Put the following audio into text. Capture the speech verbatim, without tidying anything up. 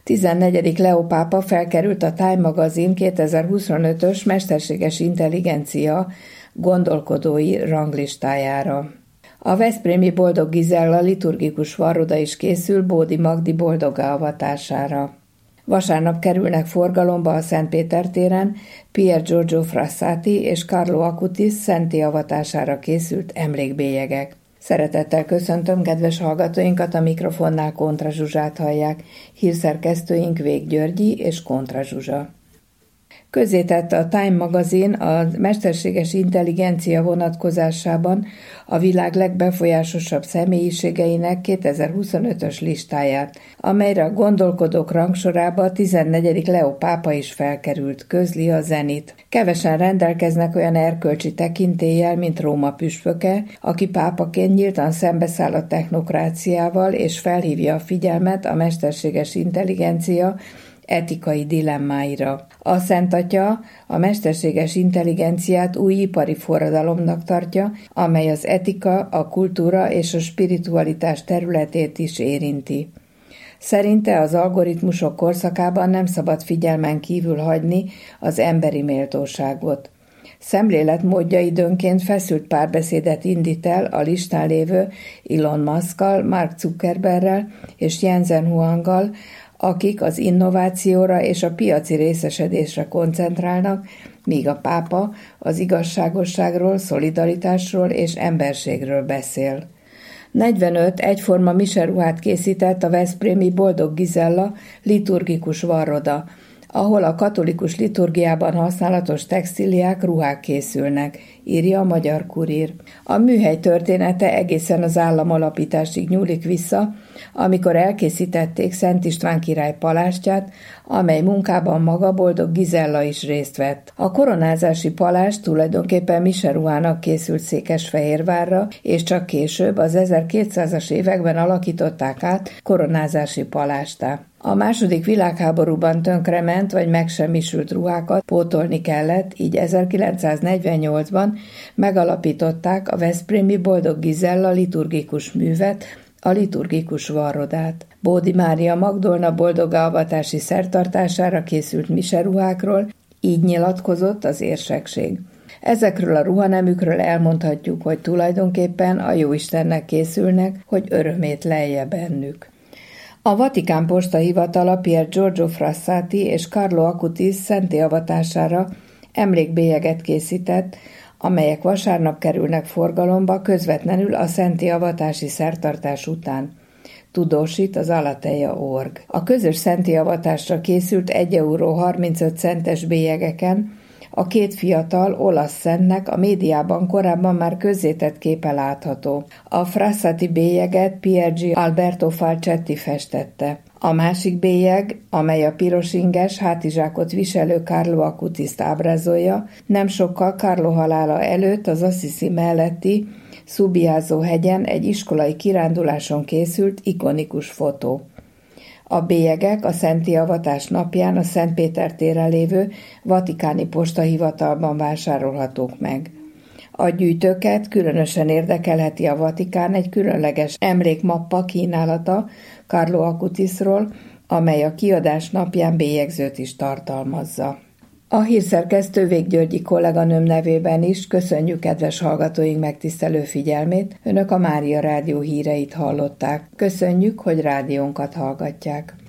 tizennegyedik Leó pápa felkerült a Time magazin kétezer-huszonötös mesterséges intelligencia gondolkodói ranglistájára. A veszprémi Boldog Gizella liturgikus varroda is készül Bódi Magdi boldoggá avatására. Vasárnap kerülnek forgalomba a Szent Péter téren Pier Giorgio Frassati és Carlo Acutis szentté avatására készült emlékbélyegek. Szeretettel köszöntöm kedves hallgatóinkat, a mikrofonnál Kontra Zsuzsát hallják, hírszerkesztőink Vég Györgyi és Kontra Zsuzsa. Közzétette a Time magazin a mesterséges intelligencia vonatkozásában a világ legbefolyásosabb személyiségeinek kétezer-huszonötös listáját, amelyre a gondolkodók rangsorába a tizennegyedik Leó pápa is felkerült, közli a Zenit. Kevesen rendelkeznek olyan erkölcsi tekintéllyel, mint Róma püspöke, aki pápaként nyíltan szembeszáll a technokráciával és felhívja a figyelmet a mesterséges intelligencia etikai dilemmáira. A Szent Atya a mesterséges intelligenciát új ipari forradalomnak tartja, amely az etika, a kultúra és a spiritualitás területét is érinti. Szerinte az algoritmusok korszakában nem szabad figyelmen kívül hagyni az emberi méltóságot. Szemléletmódja időnként feszült párbeszédet indít el a listán lévő Elon Muskkal, Mark Zuckerberrel és Jensen Huanggal, akik az innovációra és a piaci részesedésre koncentrálnak, míg a pápa az igazságosságról, szolidaritásról és emberségről beszél. negyvenöt egyforma miseruhát készített a veszprémi Boldog Gizella liturgikus varroda, ahol a katolikus liturgiában használatos textíliák, ruhák készülnek, írja a Magyar Kurír. A műhely története egészen az államalapításig nyúlik vissza, amikor elkészítették Szent István király palástját, amely munkában maga Boldog Gizella is részt vett. A koronázási palást tulajdonképpen miseruhának készült Székesfehérvárra, és csak később az ezerkétszázas években alakították át koronázási palástá. A második világháborúban tönkrement vagy megsemmisült ruhákat pótolni kellett, így ezerkilencszáznegyvennyolcban megalapították a veszprémi Boldog Gizella liturgikus művet, a liturgikus varrodát. Bódi Mária Magdolna boldoggá avatási szertartására készült miseruhákról, így nyilatkozott az érsekség. Ezekről a ruhanemükről elmondhatjuk, hogy tulajdonképpen a Jóistennek készülnek, hogy örömét lelje bennük. A Vatikán postahivatala Pier Giorgio Frassati és Carlo Acutis szentté avatására emlékbélyeget készített, amelyek vasárnap kerülnek forgalomba közvetlenül a szentté avatási szertartás után. Tudósít az Alateja org. A közös szentté avatásra készült egy euró harmincöt centes bélyegeken a két fiatal olasz szentnek a médiában korábban már közzétett képe látható. A Frassati bélyeget Pier G. Alberto Falcetti festette. A másik bélyeg, amely a piros inges hátizsákot viselő Carlo Acutist ábrázolja, nem sokkal Carlo halála előtt az Assisi melletti Subiaso hegyen egy iskolai kiránduláson készült ikonikus fotó. A bélyegek a szentté avatás napján a Szent Péter téren lévő vatikáni postahivatalban vásárolhatók meg. A gyűjtőket különösen érdekelheti a Vatikán egy különleges emlékmappa kínálata Carlo Acutisról, amely a kiadás napján bélyegzőt is tartalmazza. A hírszerkesztő Vég Györgyi kolléganőm nevében is köszönjük kedves hallgatóink megtisztelő figyelmét, önök a Mária Rádió híreit hallották. Köszönjük, hogy rádiónkat hallgatják.